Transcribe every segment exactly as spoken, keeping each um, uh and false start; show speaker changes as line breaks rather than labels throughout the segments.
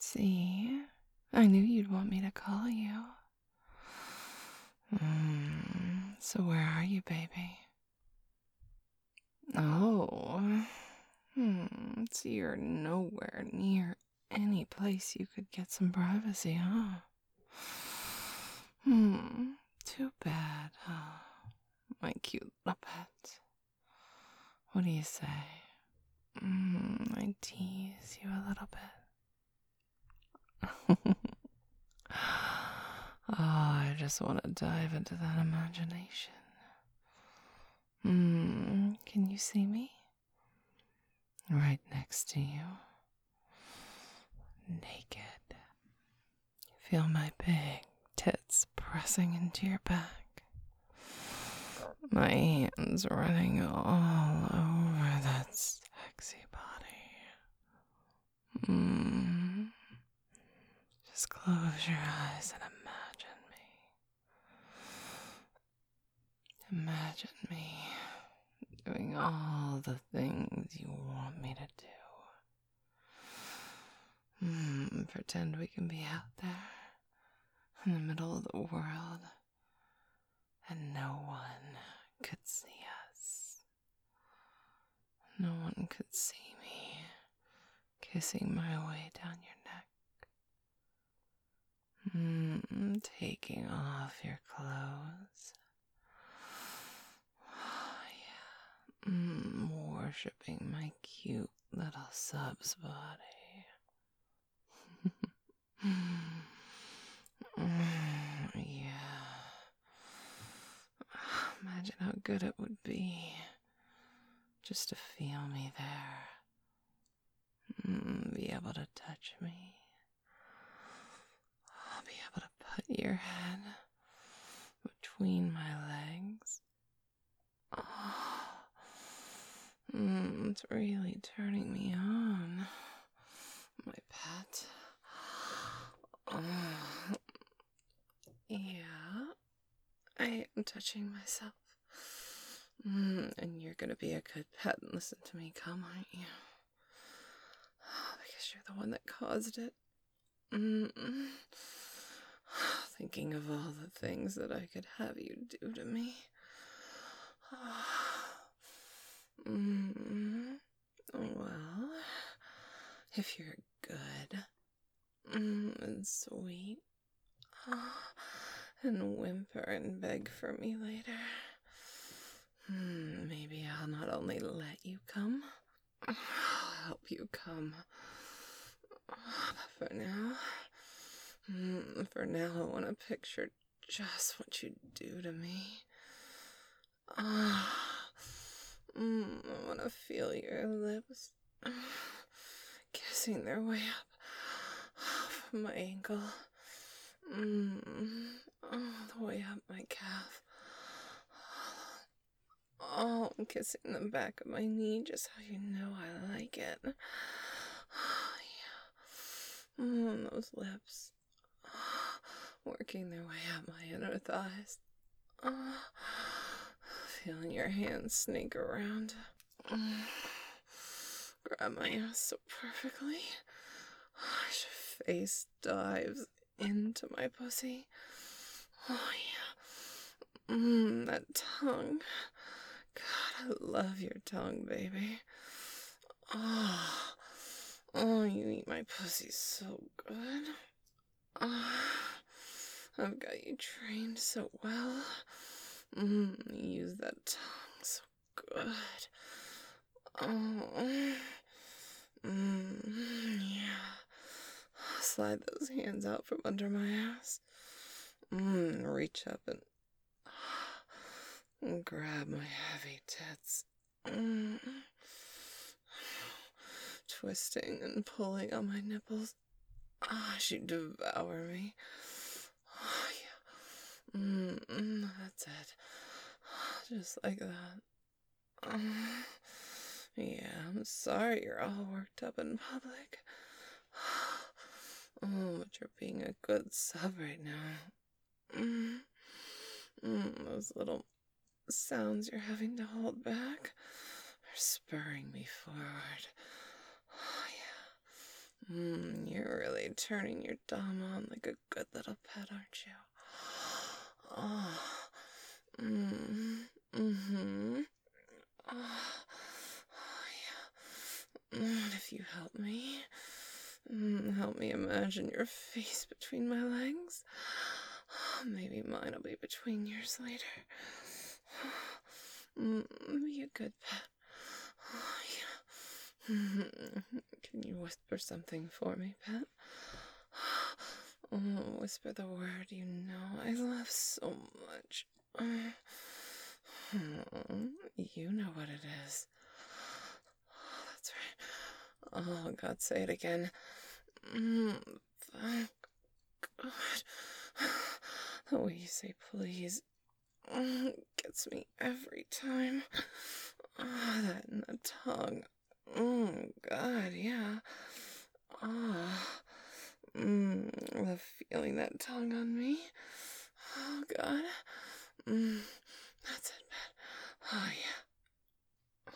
See? I knew you'd want me to call you. Mm, so where are you, baby? Oh. Hmm, so you're nowhere near any place you could get some privacy, huh? Hmm, too bad, huh? My cute little pet. What do you say? Mm, I tease you a little bit. Oh, I just want to dive into that imagination. Hmm, can you see me? Right next to you. Naked. Feel my big tits pressing into your back. My hands running all over that sexy body. Mm. Just close your eyes and imagine me. Imagine me doing all the things you want me to do. Mm, pretend we can be out there in the middle of the world and no one could see us. No one could see me kissing my way down your neck. Mm, taking off your clothes. Oh, yeah. Mm, worshipping my cute little sub's body. Mm, yeah. Imagine how good it would be just to feel me there. Mm, be able to touch me. I'll be able to put your head between my legs. Oh, mm, it's really turning me on, my pet. Oh, yeah, I am touching myself. Mm, and you're gonna be a good pet and listen to me come, aren't you? Because you're the one that caused it. Mm-mm. Thinking of all the things that I could have you do to me. Mm. Well, if you're good mm, and sweet and whimper and beg for me later, mm, maybe I'll not only let you come, I'll help you come. But for now, mm, for now I want to picture just what you do to me. Ah. Mm, I want to feel your lips kissing their way up from my ankle. Mm, oh, the way up my calf. Oh, I'm kissing the back of my knee just how you know I like it. Oh, yeah. Mm, those lips. Oh, working their way up my inner thighs. Oh, feeling your hands sneak around. Mm. Grab my ass so perfectly. As your face dives into my pussy. Oh, yeah. Mmm, that tongue. God, I love your tongue, baby. Oh, oh, you eat my pussy so good. Oh, I've got you trained so well. Mmm, you use that tongue so good. Oh, mmm, yeah. Slide those hands out from under my ass. Mmm, reach up and, and grab my heavy tits. Mm. Twisting and pulling on my nipples. Ah, she devour me. Oh, yeah. Mmm, that's it. Just like that. Um, yeah, I'm sorry you're all worked up in public. Oh, but you're being a good sub right now. Mm. Mm, those little sounds you're having to hold back are spurring me forward. Oh, yeah. Mm, you're really play turning your dom on like a good little pet, aren't you? Oh, mm, mm-hmm. Oh, oh, yeah. What if you help me? Mm, help me imagine your face between my legs. Maybe mine will be between yours later. Mm, be a good pet. Oh, yeah. Can you whisper something for me, pet? Oh, whisper the word you know I love so much. Oh, you know what it is. Oh, that's right. Oh, God, say it again. Mm, thank God. The way you say please mm, gets me every time. Oh, that and the tongue. Oh, God, yeah. Oh, mm, the feeling that tongue on me. Oh, God. Mm, that's it, Pat. Oh, yeah.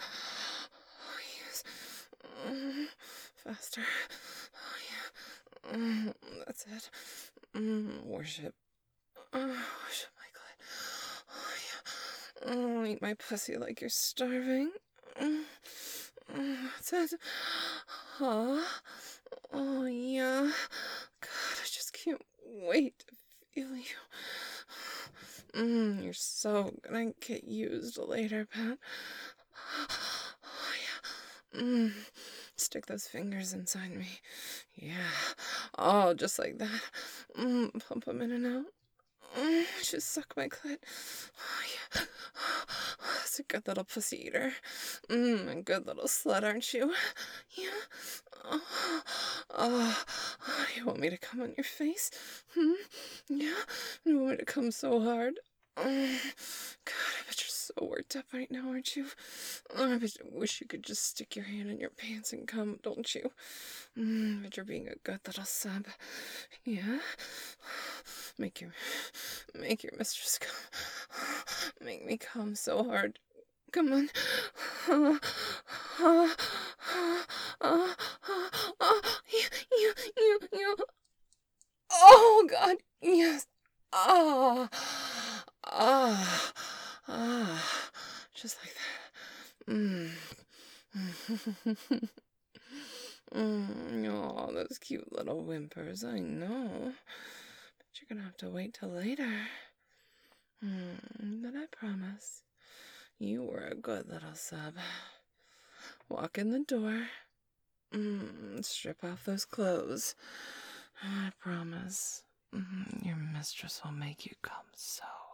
Oh, yes. Mm, faster. Oh, yeah. Mm, that's it. Mm, worship. Oh, worship my clit. Oh, yeah. Oh, eat my pussy like you're starving. Mm, mm, that's it. Oh, oh, yeah. God, I just can't wait to feel you. Mm, you're so gonna get used later, Pat. Oh, yeah. Mm, stick those fingers inside me. Yeah. Oh, just like that. Mm, pump them in and out. Mm, just suck my clit. Oh, yeah. That's a good little pussy eater. Mm, a good little slut, aren't you? Yeah. Oh, oh, oh, you want me to come on your face? Hmm? Yeah? You want me to come so hard? Oh, God, I bet you're so worked up right now, aren't you? Oh, I bet you wish you could just stick your hand in your pants and come, don't you? Mm, but you're being a good little sub. Yeah? Make your, make your mistress come. Make me come so hard. Come on. Uh, uh, uh, uh, uh, uh, you, you, you, you. Oh, God, yes. Ah, ah, ah, just like that. Mm. mm, oh, those cute little whimpers, I know. But you're gonna have to wait till later. Mm, but I promise, you were a good little sub. Walk in the door. Mm, strip off those clothes. I promise, mm, your mistress will make you come so